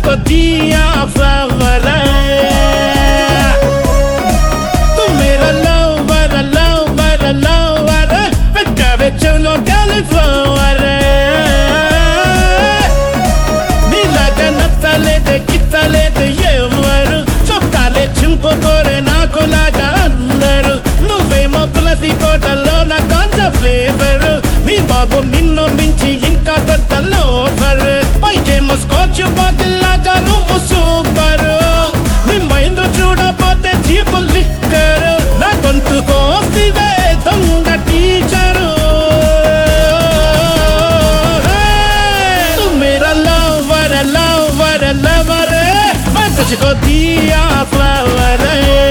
तुझको दिया फ्लावर तू मेरा लवर लवर लवर बेचारे चलो कैलिफ्लावर నీలాగా నచ్చలేదు గిచ్చలేదు ఎవరు చొక్కాలే చింపుకోరే నాకులాగా అందరు నువ్వేమో తులసి కోటలో నా కాంచ ఫ్లేవర్ నీ బాబు నిన్ను మించి ఇంకా పెద్ద లోఫర్ పైకేమో స్కాచ్ బాటిల్ లాగా నువ్వు సూపర్ నీ మైండ్ చూడపోతే చీపు లిక్కర్ నా గొంతు కోసివే దొంగ టీచరు lover मैं तुझको दिया फ्लावर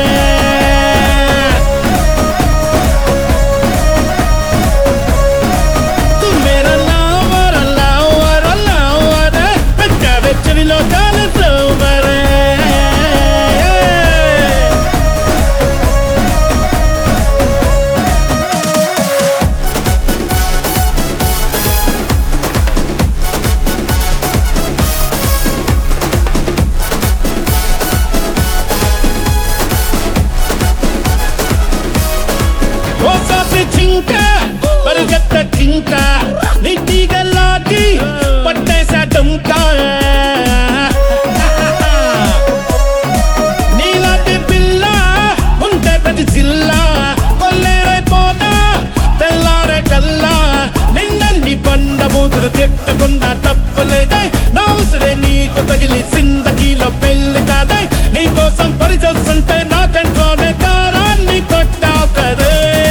तू मेरा lover lover lover मैं तेरे चलो कैलिफ्लावर జింక పరిగెత్త జింక నీ తీగలాగి పట్టేసా డుంక నీలాంటి పిల్ల ఉంటే ప్రతి జిల్లా కొల్లేరైపోతా తెల్లారే కల్లా నిన్నండి బండ బూతులు తిట్టకుండా తప్పులేదే నా ఉసిరే నీకు తగిలి జిందగీలో పెళ్లి కాదే నీకోసం పరిచొస్తుంటే నా కంట్లోనే కారాన్ని కొట్టావు కదే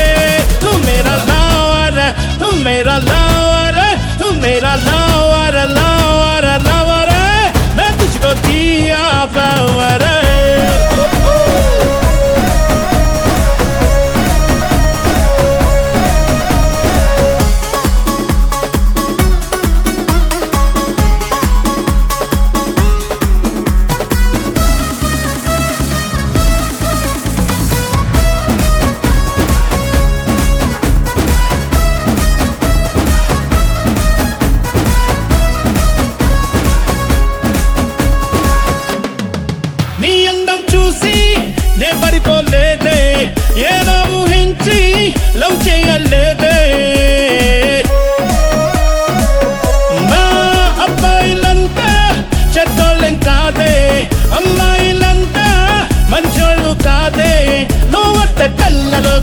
मेरा lover तू मेरा lover lover lover मैं तुझको दिया flower నీ అందం చూసి నే పడిపోలేదే ఏదో ఊహించి లవ్ చేయలేదే మా అబ్బాయిలంతా చెడ్డోళ్ళం కాదే అమ్మాయిలంతా మంచోళ్ళు కాదే నువ్వొట్ట కళ్ళలో